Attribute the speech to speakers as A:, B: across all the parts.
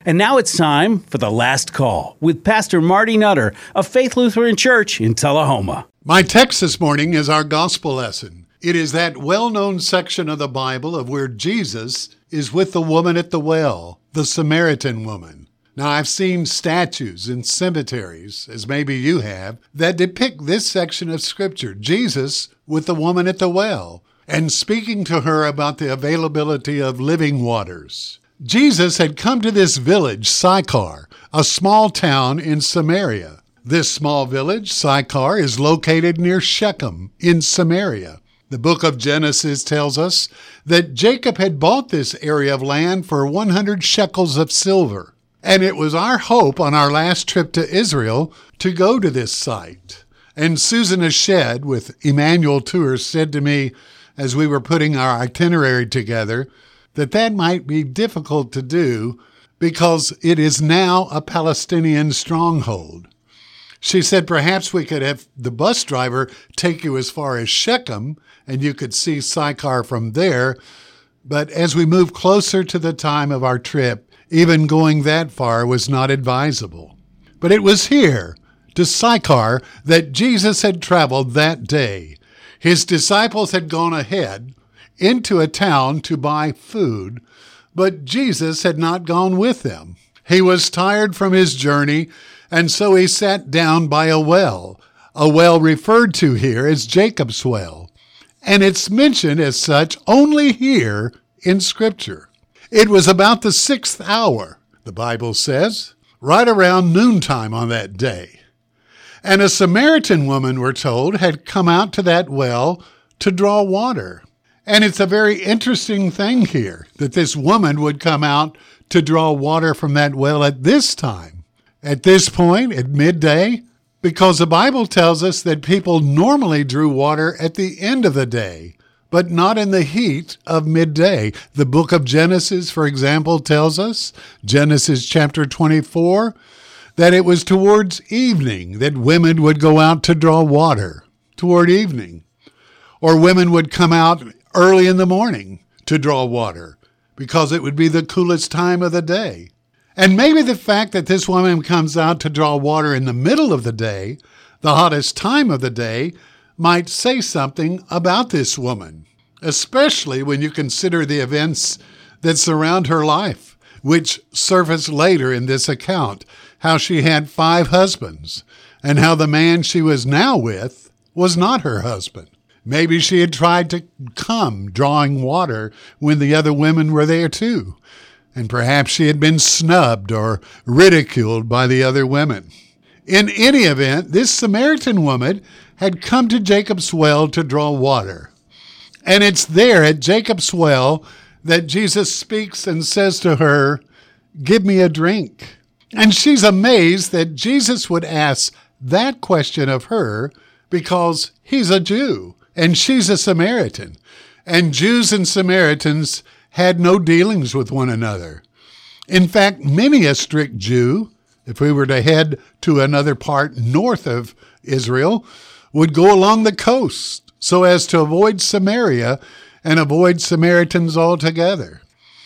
A: And now it's time for The Last Call with Pastor Marty Nutter of Faith Lutheran Church in Tullahoma.
B: My text this morning is our gospel lesson. It is that well-known section of the Bible of where Jesus is with the woman at the well, the Samaritan woman. Now, I've seen statues in cemeteries, as maybe you have, that depict this section of Scripture, Jesus with the woman at the well, and speaking to her about the availability of living waters. Jesus had come to this village, Sychar, a small town in Samaria. This small village, Sychar, is located near Shechem in Samaria. The book of Genesis tells us that Jacob had bought this area of land for 100 shekels of silver. And it was our hope on our last trip to Israel to go to this site. And Susan Ashed with Emmanuel Tours said to me as we were putting our itinerary together that might be difficult to do because it is now a Palestinian stronghold. She said perhaps we could have the bus driver take you as far as Shechem and you could see Sychar from there. But as we move closer to the time of our trip, even going that far was not advisable. But it was here, to Sychar, that Jesus had traveled that day. His disciples had gone ahead into a town to buy food, but Jesus had not gone with them. He was tired from his journey, and so he sat down by a well referred to here as Jacob's well. And it's mentioned as such only here in Scripture. It was about the 6th hour, the Bible says, right around noontime on that day. And a Samaritan woman, we're told, had come out to that well to draw water. And it's a very interesting thing here that this woman would come out to draw water from that well at this time, at this point, at midday, because the Bible tells us that people normally drew water at the end of the day, but not in the heat of midday. The book of Genesis, for example, tells us, Genesis chapter 24, that it was towards evening that women would go out to draw water, toward evening. Or women would come out early in the morning to draw water, because it would be the coolest time of the day. And maybe the fact that this woman comes out to draw water in the middle of the day, the hottest time of the day, might say something about this woman, especially when you consider the events that surround her life, which surface later in this account, how she had 5 husbands, and how the man she was now with was not her husband. Maybe she had tried to come drawing water when the other women were there too, and perhaps she had been snubbed or ridiculed by the other women. In any event, this Samaritan woman had come to Jacob's well to draw water. And it's there at Jacob's well that Jesus speaks and says to her, "Give me a drink." And she's amazed that Jesus would ask that question of her because he's a Jew and she's a Samaritan. And Jews and Samaritans had no dealings with one another. In fact, many a strict Jew, if we were to head to another part north of Israel, would go along the coast so as to avoid Samaria and avoid Samaritans altogether.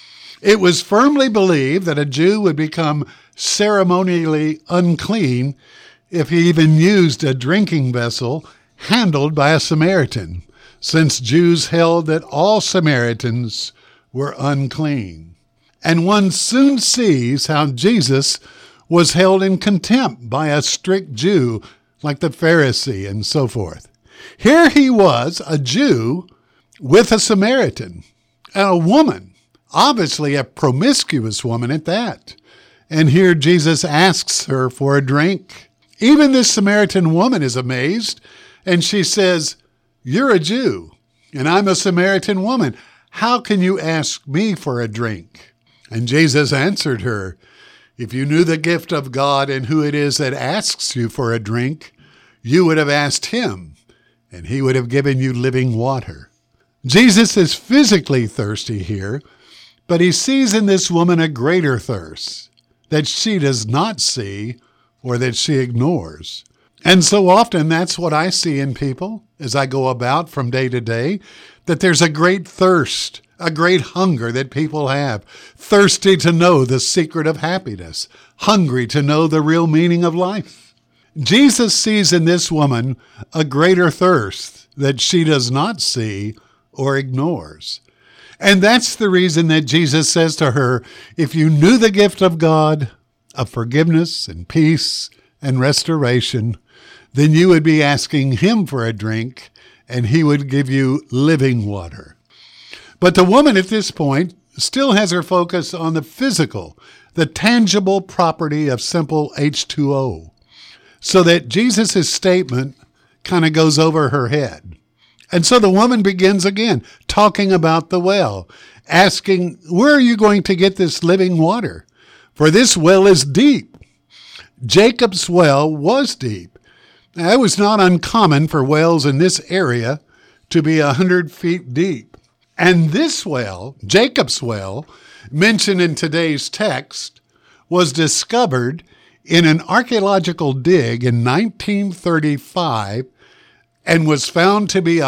B: It was firmly believed that a Jew would become ceremonially unclean if he even used a drinking vessel handled by a Samaritan, since Jews held that all Samaritans were unclean. And one soon sees how Jesus was held in contempt by a strict Jew like the Pharisee and so forth. Here he was, a Jew with a Samaritan, and a woman, obviously a promiscuous woman at that. And here Jesus asks her for a drink. Even this Samaritan woman is amazed, and she says, "You're a Jew, and I'm a Samaritan woman. How can you ask me for a drink?" And Jesus answered her, "If you knew the gift of God and who it is that asks you for a drink, you would have asked him, and he would have given you living water." Jesus is physically thirsty here, but he sees in this woman a greater thirst that she does not see or that she ignores. And so often that's what I see in people as I go about from day to day, that there's a great thirst a great hunger that people have, thirsty to know the secret of happiness, hungry to know the real meaning of life. Jesus sees in this woman a greater thirst that she does not see or ignores. And that's the reason that Jesus says to her, if you knew the gift of God, of forgiveness and peace and restoration, then you would be asking him for a drink, and he would give you living water. But the woman at this point still has her focus on the physical, the tangible property of simple H2O, so that Jesus' statement kind of goes over her head. And so the woman begins again, talking about the well, asking, where are you going to get this living water? For this well is deep. Jacob's well was deep. Now, it was not uncommon for wells in this area to be 100 feet deep. And this well, Jacob's well, mentioned in today's text, was discovered in an archaeological dig in 1935 and was found to be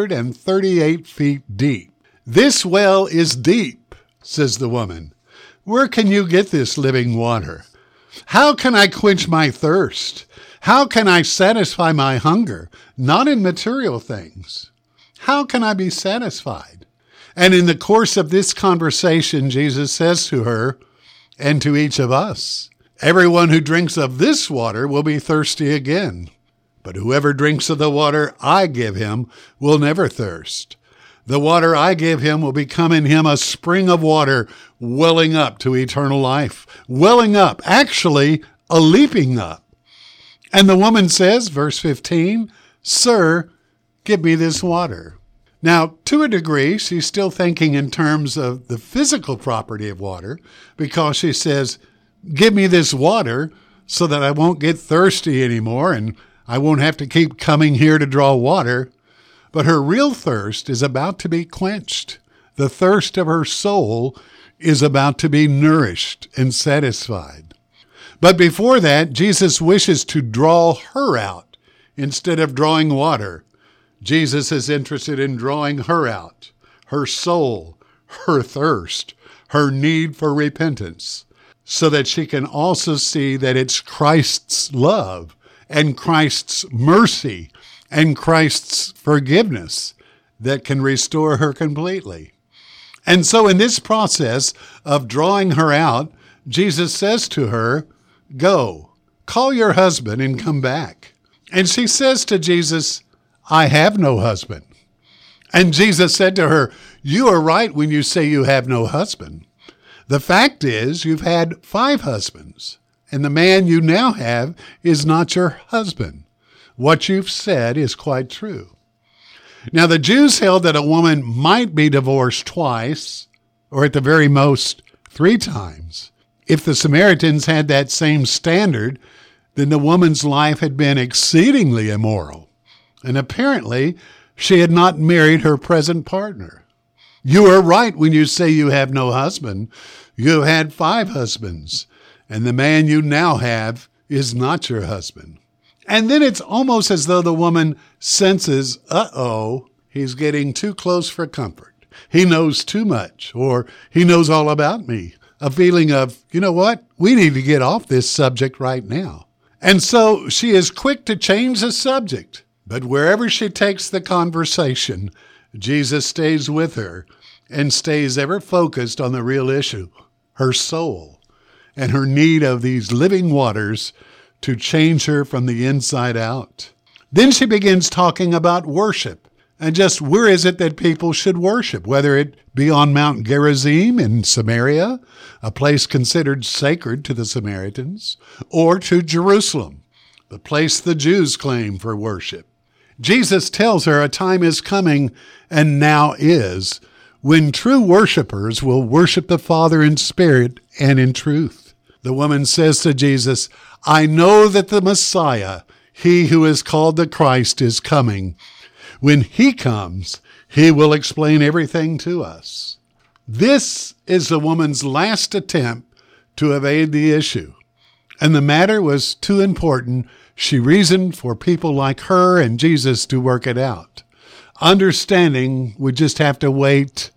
B: 138 feet deep. This well is deep, says the woman. Where can you get this living water? How can I quench my thirst? How can I satisfy my hunger? Not in material things. How can I be satisfied? And in the course of this conversation, Jesus says to her and to each of us, everyone who drinks of this water will be thirsty again. But whoever drinks of the water I give him will never thirst. The water I give him will become in him a spring of water welling up to eternal life. Welling up, actually a leaping up. And the woman says, verse 15, Sir, give me this water. Now, to a degree, she's still thinking in terms of the physical property of water, because she says, give me this water so that I won't get thirsty anymore and I won't have to keep coming here to draw water. But her real thirst is about to be quenched. The thirst of her soul is about to be nourished and satisfied. But before that, Jesus wishes to draw her out instead of drawing water. Jesus is interested in drawing her out, her soul, her thirst, her need for repentance, so that she can also see that it's Christ's love and Christ's mercy and Christ's forgiveness that can restore her completely. And so in this process of drawing her out, Jesus says to her, go, call your husband and come back. And she says to Jesus, I have no husband. And Jesus said to her, you are right when you say you have no husband. The fact is you've had 5 husbands, and the man you now have is not your husband. What you've said is quite true. Now, the Jews held that a woman might be divorced twice, or at the very most 3 times. If the Samaritans had that same standard, then the woman's life had been exceedingly immoral. And apparently, she had not married her present partner. You are right when you say you have no husband. You have had 5 husbands, and the man you now have is not your husband. And then it's almost as though the woman senses, he's getting too close for comfort. He knows too much, or he knows all about me. A feeling of, you know what? We need to get off this subject right now. And so she is quick to change the subject. But wherever she takes the conversation, Jesus stays with her and stays ever focused on the real issue, her soul, and her need of these living waters to change her from the inside out. Then she begins talking about worship and just where is it that people should worship, whether it be on Mount Gerizim in Samaria, a place considered sacred to the Samaritans, or to Jerusalem, the place the Jews claim for worship. Jesus tells her a time is coming, and now is, when true worshipers will worship the Father in spirit and in truth. The woman says to Jesus, I know that the Messiah, he who is called the Christ, is coming. When he comes, he will explain everything to us. This is the woman's last attempt to evade the issue. And the matter was too important. She reasoned for people like her and Jesus to work it out. Understanding would just have to wait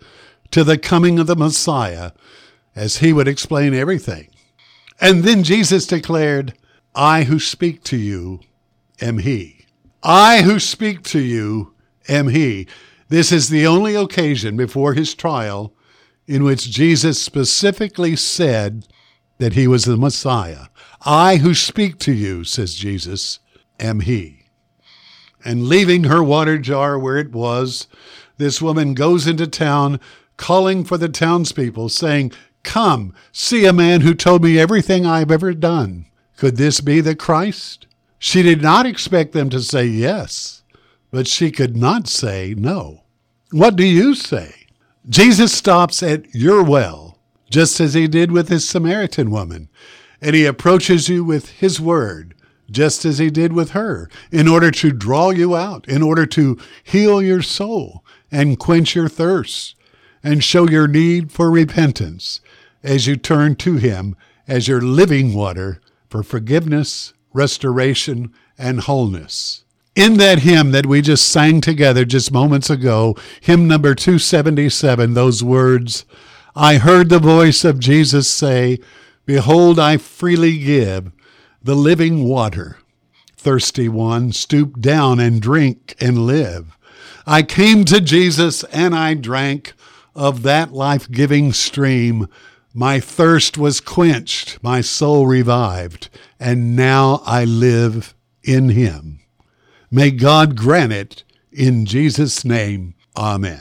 B: to the coming of the Messiah, as he would explain everything. And then Jesus declared, I who speak to you am he. I who speak to you am he. This is the only occasion before his trial in which Jesus specifically said that he was the Messiah. I who speak to you, says Jesus, am he. And leaving her water jar where it was, this woman goes into town calling for the townspeople, saying, come, see a man who told me everything I've ever done. Could this be the Christ? She did not expect them to say yes, but she could not say no. What do you say? Jesus stops at your well, just as he did with this Samaritan woman, and he approaches you with his word, just as he did with her, in order to draw you out, in order to heal your soul and quench your thirst, and show your need for repentance as you turn to him as your living water for forgiveness, restoration, and wholeness. In that hymn that we just sang together just moments ago, hymn number 277, those words, I heard the voice of Jesus say, behold, I freely give the living water. Thirsty one, stoop down and drink and live. I came to Jesus and I drank of that life-giving stream. My thirst was quenched, my soul revived, and now I live in him. May God grant it in Jesus' name. Amen.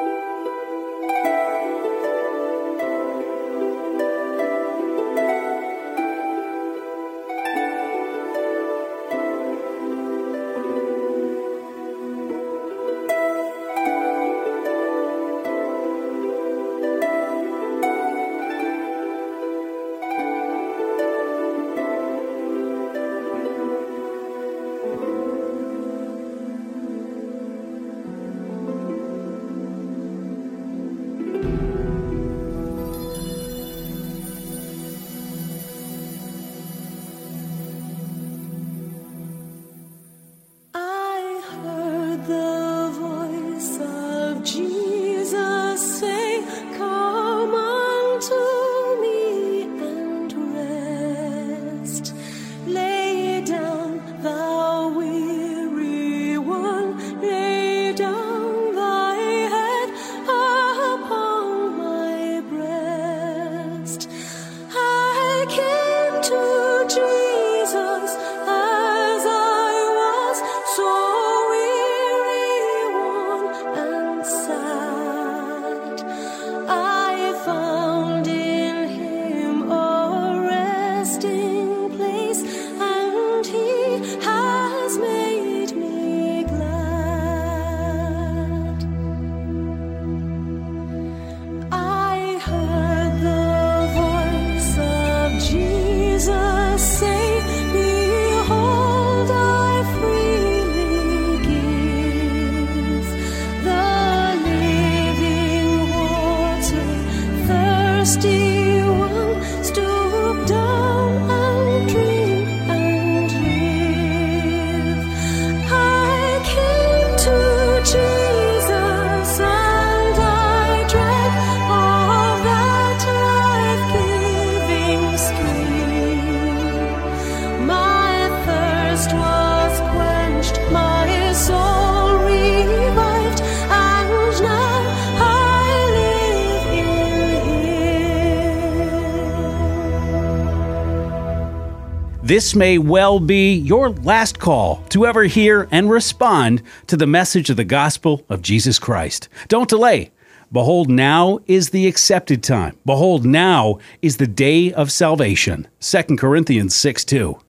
A: This may well be your last call to ever hear and respond to the message of the gospel of Jesus Christ. Don't delay. Behold, now is the accepted time. Behold, now is the day of salvation. 2 Corinthians 6:2.